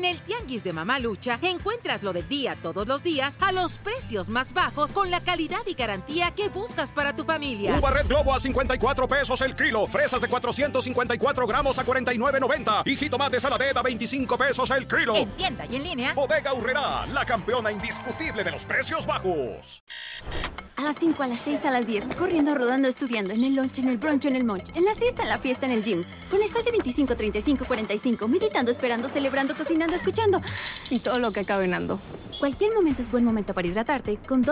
En el Tianguis de Mamalucha encuentras lo del día todos los días a los precios más bajos con la calidad y garantía que buscas para tu familia. Uva Red Globo a 54 pesos el kilo. Fresas de 454 gramos a 49.90. Y jitomate Saladet a 25 pesos el kilo. En tienda y en línea. Bodega Aurrerá, la campeona indiscutible de los precios bajos. A las 5, a las 6, a las 10, corriendo, rodando, estudiando, en el lunch, en el brunch, en el munch, en la siesta, en la fiesta, en el gym, con el espacio 25, 35, 45, meditando, esperando, celebrando, cocinando, escuchando y todo lo que cabe en Ando. Cualquier momento es buen momento para hidratarte con